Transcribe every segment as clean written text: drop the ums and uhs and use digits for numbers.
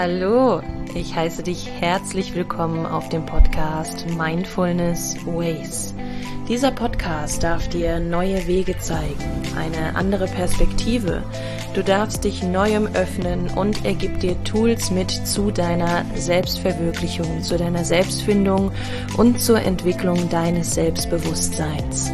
Hallo, ich heiße dich herzlich willkommen auf dem Podcast Mindfulness Ways. Dieser Podcast darf dir neue Wege zeigen, eine andere Perspektive. Du darfst dich Neuem öffnen und er gibt dir Tools mit zu deiner Selbstverwirklichung, zu deiner Selbstfindung und zur Entwicklung deines Selbstbewusstseins.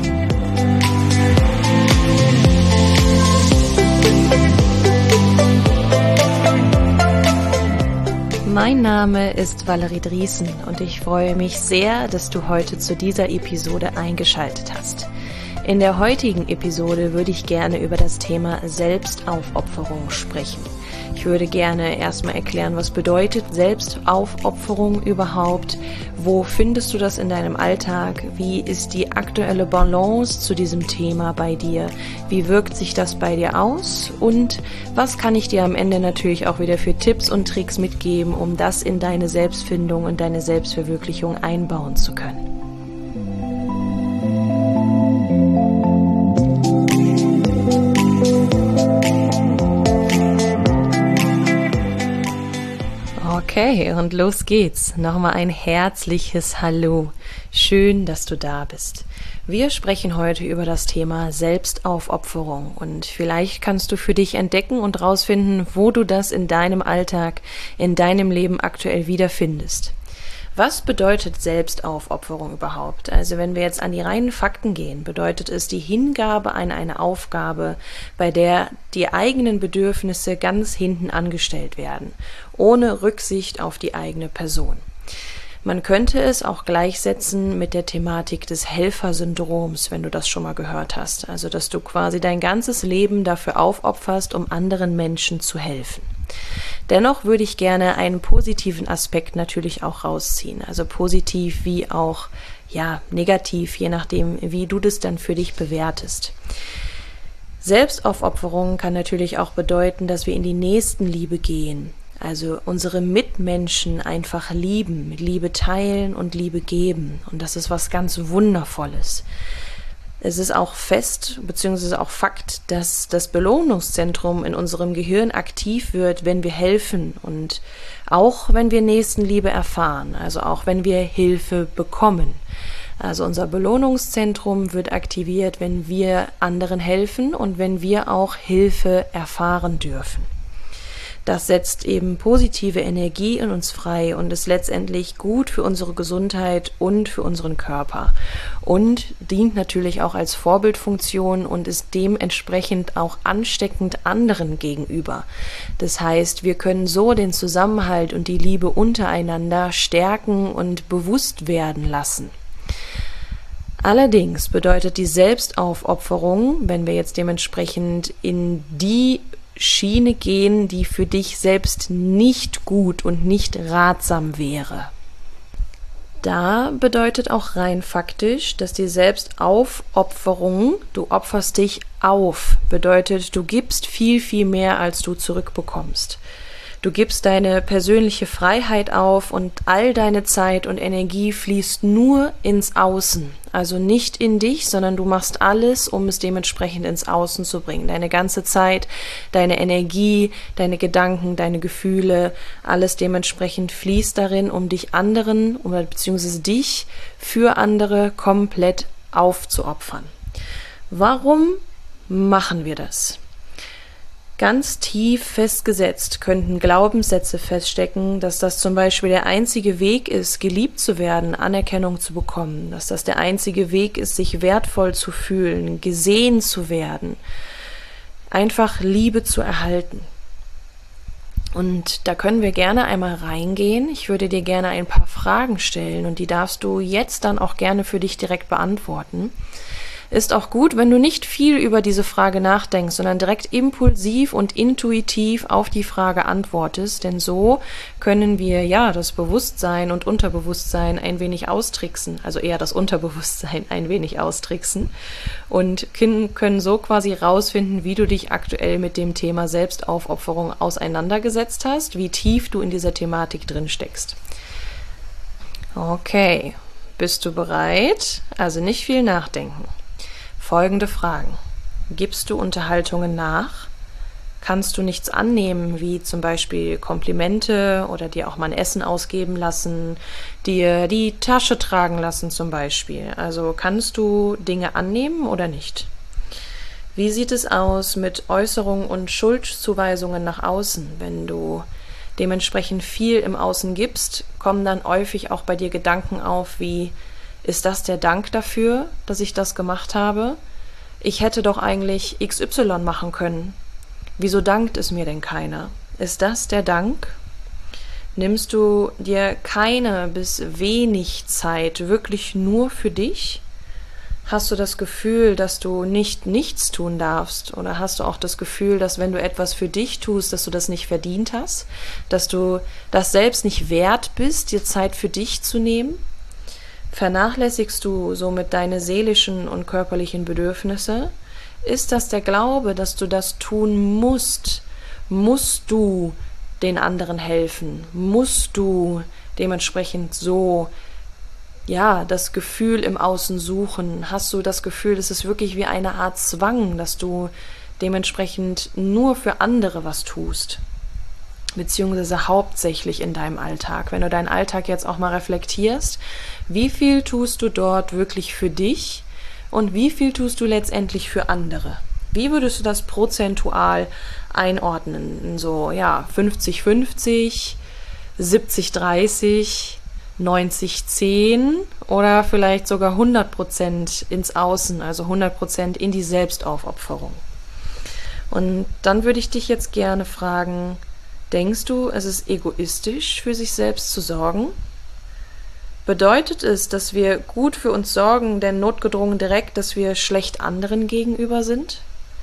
Mein Name ist Valerie Driesen und ich freue mich sehr, dass du heute zu dieser Episode eingeschaltet hast. In der heutigen Episode würde ich gerne über das Thema Selbstaufopferung sprechen. Ich würde gerne erstmal erklären, was bedeutet Selbstaufopferung überhaupt? Wo findest du das in deinem Alltag? Wie ist die aktuelle Balance zu diesem Thema bei dir? Wie wirkt sich das bei dir aus? Und was kann ich dir am Ende natürlich auch wieder für Tipps und Tricks mitgeben, um das in deine Selbstfindung und deine Selbstverwirklichung einbauen zu können? Okay, und los geht's. Nochmal ein herzliches Hallo. Schön, dass du da bist. Wir sprechen heute über das Thema Selbstaufopferung und vielleicht kannst du für dich entdecken und rausfinden, wo du das in deinem Alltag, in deinem Leben aktuell wiederfindest. Was bedeutet Selbstaufopferung überhaupt? Also wenn wir jetzt an die reinen Fakten gehen, bedeutet es die Hingabe an eine Aufgabe, bei der die eigenen Bedürfnisse ganz hinten angestellt werden, ohne Rücksicht auf die eigene Person. Man könnte es auch gleichsetzen mit der Thematik des Helfersyndroms, wenn du das schon mal gehört hast. Also dass du quasi dein ganzes Leben dafür aufopferst, um anderen Menschen zu helfen. Dennoch würde ich gerne einen positiven Aspekt natürlich auch rausziehen. Also positiv wie auch negativ, je nachdem, wie du das dann für dich bewertest. Selbstaufopferung kann natürlich auch bedeuten, dass wir in die Nächstenliebe gehen. Also unsere Mitmenschen einfach lieben, mit Liebe teilen und Liebe geben. Und das ist was ganz Wundervolles. Es ist auch fest, beziehungsweise auch Fakt, dass das Belohnungszentrum in unserem Gehirn aktiv wird, wenn wir helfen und auch wenn wir Nächstenliebe erfahren, also auch wenn wir Hilfe bekommen. Also unser Belohnungszentrum wird aktiviert, wenn wir anderen helfen und wenn wir auch Hilfe erfahren dürfen. Das setzt eben positive Energie in uns frei und ist letztendlich gut für unsere Gesundheit und für unseren Körper und dient natürlich auch als Vorbildfunktion und ist dementsprechend auch ansteckend anderen gegenüber. Das heißt, wir können so den Zusammenhalt und die Liebe untereinander stärken und bewusst werden lassen. Allerdings bedeutet die Selbstaufopferung, wenn wir jetzt dementsprechend in die Schiene gehen, die für dich selbst nicht gut und nicht ratsam wäre. Da bedeutet auch rein faktisch, dass die Selbstaufopferung, du opferst dich auf, bedeutet, du gibst viel, viel mehr, als du zurückbekommst. Du gibst deine persönliche Freiheit auf und all deine Zeit und Energie fließt nur ins Außen. Also nicht in dich, sondern du machst alles, um es dementsprechend ins Außen zu bringen. Deine ganze Zeit, deine Energie, deine Gedanken, deine Gefühle, alles dementsprechend fließt darin, um dich anderen oder beziehungsweise dich für andere komplett aufzuopfern. Warum machen wir das? Ganz tief festgesetzt könnten Glaubenssätze feststecken, dass das zum Beispiel der einzige Weg ist, geliebt zu werden, Anerkennung zu bekommen, dass das der einzige Weg ist, sich wertvoll zu fühlen, gesehen zu werden, einfach Liebe zu erhalten. Und da können wir gerne einmal reingehen. Ich würde dir gerne ein paar Fragen stellen und die darfst du jetzt dann auch gerne für dich direkt beantworten. Ist auch gut, wenn du nicht viel über diese Frage nachdenkst, sondern direkt impulsiv und intuitiv auf die Frage antwortest, denn so können wir das Bewusstsein und Unterbewusstsein ein wenig austricksen, also eher das Unterbewusstsein ein wenig austricksen und können so quasi rausfinden, wie du dich aktuell mit dem Thema Selbstaufopferung auseinandergesetzt hast, wie tief du in dieser Thematik drin steckst. Okay, bist du bereit? Also nicht viel nachdenken. Folgende Fragen. Gibst du Unterhaltungen nach? Kannst du nichts annehmen, wie zum Beispiel Komplimente oder dir auch mal ein Essen ausgeben lassen, dir die Tasche tragen lassen zum Beispiel? Also kannst du Dinge annehmen oder nicht? Wie sieht es aus mit Äußerungen und Schuldzuweisungen nach außen? Wenn du dementsprechend viel im Außen gibst, kommen dann häufig auch bei dir Gedanken auf wie, ist das der Dank dafür, dass ich das gemacht habe? Ich hätte doch eigentlich XY machen können. Wieso dankt es mir denn keiner? Ist das der Dank? Nimmst du dir keine bis wenig Zeit wirklich nur für dich? Hast du das Gefühl, dass du nicht nichts tun darfst? Oder hast du auch das Gefühl, dass wenn du etwas für dich tust, dass du das nicht verdient hast? Dass du das selbst nicht wert bist, dir Zeit für dich zu nehmen? Vernachlässigst du somit deine seelischen und körperlichen Bedürfnisse? Ist das der Glaube, dass du das tun musst? Musst du den anderen helfen? Musst du dementsprechend so, ja, das Gefühl im Außen suchen? Hast du das Gefühl, es ist wirklich wie eine Art Zwang, dass du dementsprechend nur für andere was tust? Beziehungsweise hauptsächlich in deinem Alltag. Wenn du deinen Alltag jetzt auch mal reflektierst, wie viel tust du dort wirklich für dich und wie viel tust du letztendlich für andere? Wie würdest du das prozentual einordnen? So, ja, 50-50, 70-30, 90-10 oder vielleicht sogar 100% ins Außen, also 100% in die Selbstaufopferung. Und dann würde ich dich jetzt gerne fragen, denkst du, es ist egoistisch, für sich selbst zu sorgen? Bedeutet es, dass wir gut für uns sorgen, denn notgedrungen direkt, dass wir schlecht anderen gegenüber sind?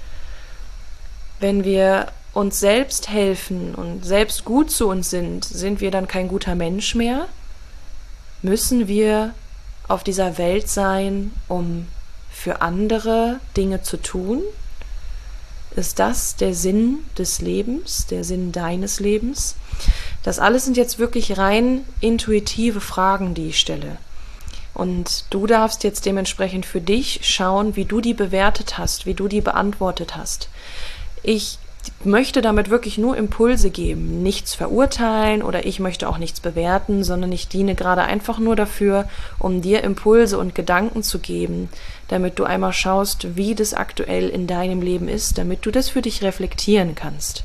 Wenn wir uns selbst helfen und selbst gut zu uns sind wir dann kein guter Mensch mehr? Müssen wir auf dieser Welt sein, um für andere Dinge zu tun? Ist das der Sinn des Lebens, der Sinn deines Lebens? Das alles sind jetzt wirklich rein intuitive Fragen, die ich stelle. Und du darfst jetzt dementsprechend für dich schauen, wie du die bewertet hast, wie du die beantwortet hast. Ich möchte damit wirklich nur Impulse geben, nichts verurteilen oder ich möchte auch nichts bewerten, sondern ich diene gerade einfach nur dafür, um dir Impulse und Gedanken zu geben, damit du einmal schaust, wie das aktuell in deinem Leben ist, damit du das für dich reflektieren kannst.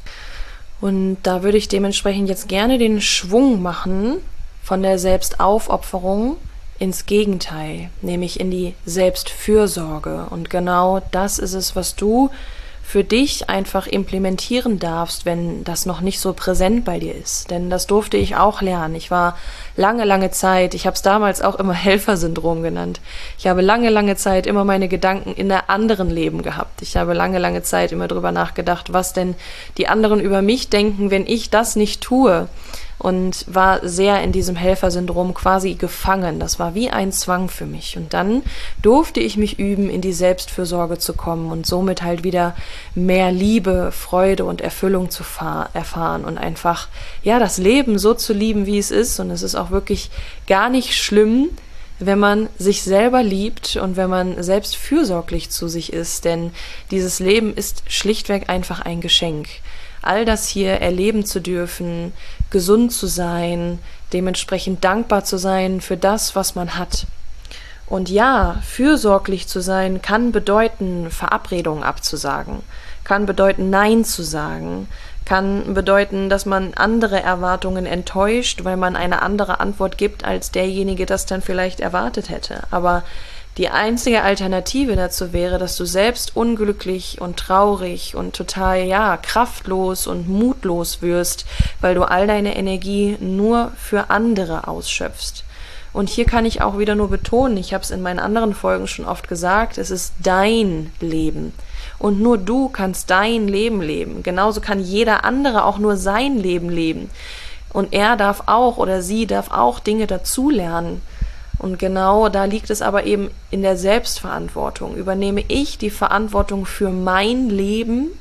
Und da würde ich dementsprechend jetzt gerne den Schwung machen von der Selbstaufopferung ins Gegenteil, nämlich in die Selbstfürsorge. Und genau das ist es, was du für dich einfach implementieren darfst, wenn das noch nicht so präsent bei dir ist. Denn das durfte ich auch lernen. Ich war lange Zeit, ich habe es damals auch immer Helfersyndrom genannt. Ich habe lange Zeit immer meine Gedanken in der anderen Leben gehabt. Ich habe lange Zeit immer drüber nachgedacht, was denn die anderen über mich denken, wenn ich das nicht tue. Und war sehr in diesem Helfersyndrom quasi gefangen. Das war wie ein Zwang für mich. Und dann durfte ich mich üben, in die Selbstfürsorge zu kommen und somit halt wieder mehr Liebe, Freude und Erfüllung zu erfahren und einfach, ja, das Leben so zu lieben, wie es ist. Und es ist auch wirklich gar nicht schlimm, wenn man sich selber liebt und wenn man selbst fürsorglich zu sich ist. Denn dieses Leben ist schlichtweg einfach ein Geschenk. All das hier erleben zu dürfen, gesund zu sein, dementsprechend dankbar zu sein für das, was man hat. Und ja, fürsorglich zu sein kann bedeuten, Verabredungen abzusagen, kann bedeuten, Nein zu sagen, kann bedeuten, dass man andere Erwartungen enttäuscht, weil man eine andere Antwort gibt, als derjenige das dann vielleicht erwartet hätte. Aber die einzige Alternative dazu wäre, dass du selbst unglücklich und traurig und total, ja, kraftlos und mutlos wirst, weil du all deine Energie nur für andere ausschöpfst. Und hier kann ich auch wieder nur betonen, ich habe es in meinen anderen Folgen schon oft gesagt, es ist dein Leben. Und nur du kannst dein Leben leben. Genauso kann jeder andere auch nur sein Leben leben. Und er darf auch oder sie darf auch Dinge dazulernen. Und genau da liegt es aber eben in der Selbstverantwortung. Übernehme ich die Verantwortung für mein Leben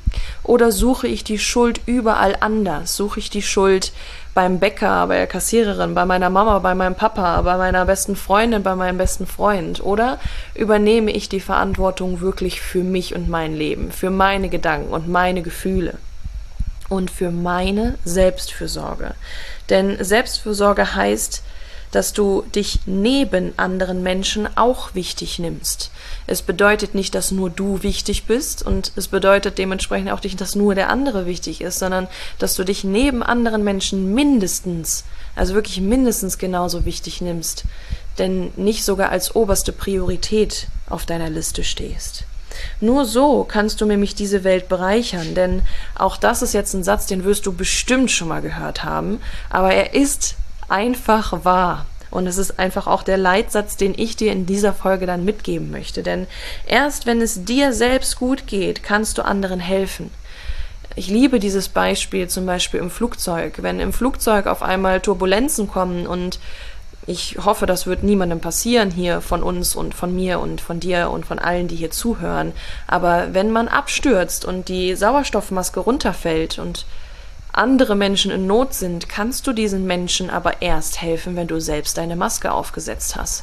Oder suche ich die Schuld überall anders? Suche ich die Schuld beim Bäcker, bei der Kassiererin, bei meiner Mama, bei meinem Papa, bei meiner besten Freundin, bei meinem besten Freund? Oder übernehme ich die Verantwortung wirklich für mich und mein Leben, für meine Gedanken und meine Gefühle und für meine Selbstfürsorge? Denn Selbstfürsorge heißt, dass du dich neben anderen Menschen auch wichtig nimmst. Es bedeutet nicht, dass nur du wichtig bist, und es bedeutet dementsprechend auch nicht, dass nur der andere wichtig ist, sondern dass du dich neben anderen Menschen mindestens, also wirklich mindestens genauso wichtig nimmst, denn nicht sogar als oberste Priorität auf deiner Liste stehst. Nur so kannst du nämlich diese Welt bereichern, denn auch das ist jetzt ein Satz, den wirst du bestimmt schon mal gehört haben, aber er ist einfach wahr. Und es ist einfach auch der Leitsatz, den ich dir in dieser Folge dann mitgeben möchte. Denn erst wenn es dir selbst gut geht, kannst du anderen helfen. Ich liebe dieses Beispiel zum Beispiel im Flugzeug. Wenn im Flugzeug auf einmal Turbulenzen kommen, und ich hoffe, das wird niemandem passieren hier von uns und von mir und von dir und von allen, die hier zuhören. Aber wenn man abstürzt und die Sauerstoffmaske runterfällt und andere Menschen in Not sind, kannst du diesen Menschen aber erst helfen, wenn du selbst deine Maske aufgesetzt hast.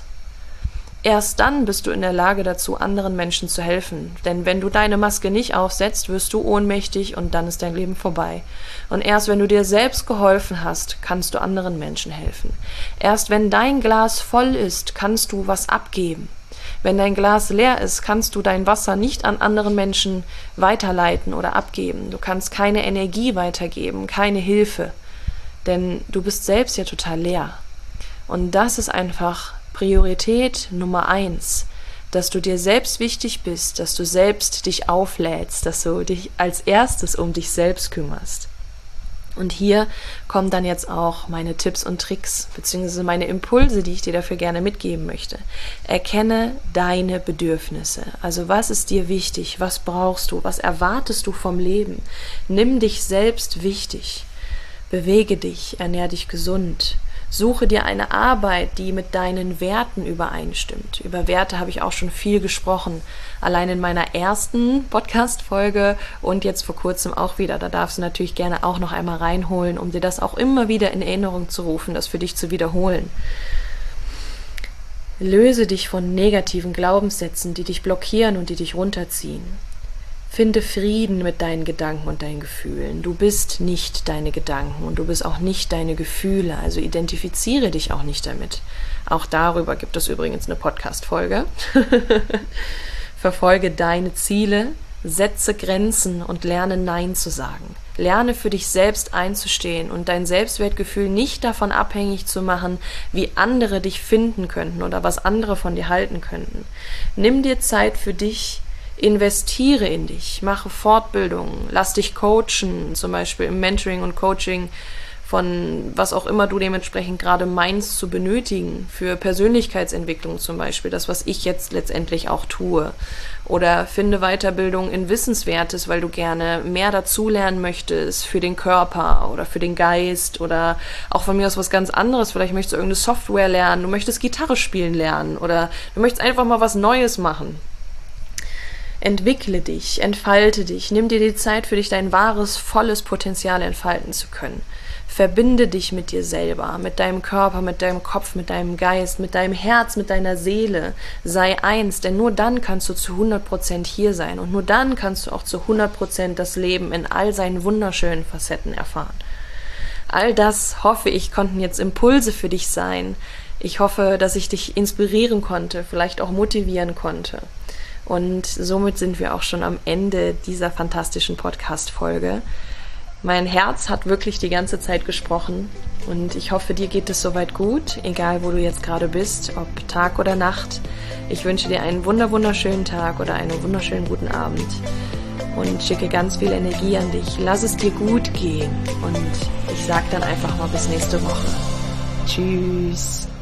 Erst dann bist du in der Lage dazu, anderen Menschen zu helfen. Denn wenn du deine Maske nicht aufsetzt, wirst du ohnmächtig und dann ist dein Leben vorbei. Und erst wenn du dir selbst geholfen hast, kannst du anderen Menschen helfen. Erst wenn dein Glas voll ist, kannst du was abgeben. Wenn dein Glas leer ist, kannst du dein Wasser nicht an anderen Menschen weiterleiten oder abgeben. Du kannst keine Energie weitergeben, keine Hilfe, denn du bist selbst ja total leer. Und das ist einfach Priorität Nummer 1, dass du dir selbst wichtig bist, dass du selbst dich auflädst, dass du dich als erstes um dich selbst kümmerst. Und hier kommen dann jetzt auch meine Tipps und Tricks, beziehungsweise meine Impulse, die ich dir dafür gerne mitgeben möchte. Erkenne deine Bedürfnisse. Also was ist dir wichtig? Was brauchst du? Was erwartest du vom Leben? Nimm dich selbst wichtig. Bewege dich, ernähr dich gesund. Suche dir eine Arbeit, die mit deinen Werten übereinstimmt. Über Werte habe ich auch schon viel gesprochen. Allein in meiner ersten Podcast-Folge und jetzt vor kurzem auch wieder. Da darfst du natürlich gerne auch noch einmal reinholen, um dir das auch immer wieder in Erinnerung zu rufen, das für dich zu wiederholen. Löse dich von negativen Glaubenssätzen, die dich blockieren und die dich runterziehen. Finde Frieden mit deinen Gedanken und deinen Gefühlen. Du bist nicht deine Gedanken und du bist auch nicht deine Gefühle, also identifiziere dich auch nicht damit. Auch darüber gibt es übrigens eine Podcast-Folge. Verfolge deine Ziele, setze Grenzen und lerne Nein zu sagen. Lerne für dich selbst einzustehen und dein Selbstwertgefühl nicht davon abhängig zu machen, wie andere dich finden könnten oder was andere von dir halten könnten. Nimm dir Zeit für dich. Investiere in dich, mache Fortbildungen, lass dich coachen, zum Beispiel im Mentoring und Coaching von was auch immer du dementsprechend gerade meinst zu benötigen, für Persönlichkeitsentwicklung zum Beispiel, das, was ich jetzt letztendlich auch tue. Oder finde Weiterbildung in Wissenswertes, weil du gerne mehr dazulernen möchtest für den Körper oder für den Geist oder auch von mir aus was ganz anderes. Vielleicht möchtest du irgendeine Software lernen, du möchtest Gitarre spielen lernen oder du möchtest einfach mal was Neues machen. Entwickle dich, entfalte dich, nimm dir die Zeit für dich, dein wahres, volles Potenzial entfalten zu können. Verbinde dich mit dir selber, mit deinem Körper, mit deinem Kopf, mit deinem Geist, mit deinem Herz, mit deiner Seele. Sei eins, denn nur dann kannst du zu 100% hier sein und nur dann kannst du auch zu 100% das Leben in all seinen wunderschönen Facetten erfahren. All das, hoffe ich, konnten jetzt Impulse für dich sein. Ich hoffe, dass ich dich inspirieren konnte, vielleicht auch motivieren konnte. Und somit sind wir auch schon am Ende dieser fantastischen Podcast-Folge. Mein Herz hat wirklich die ganze Zeit gesprochen und ich hoffe, dir geht es soweit gut, egal wo du jetzt gerade bist, ob Tag oder Nacht. Ich wünsche dir einen wunderschönen Tag oder einen wunderschönen guten Abend und schicke ganz viel Energie an dich. Lass es dir gut gehen und ich sag dann einfach mal bis nächste Woche. Tschüss.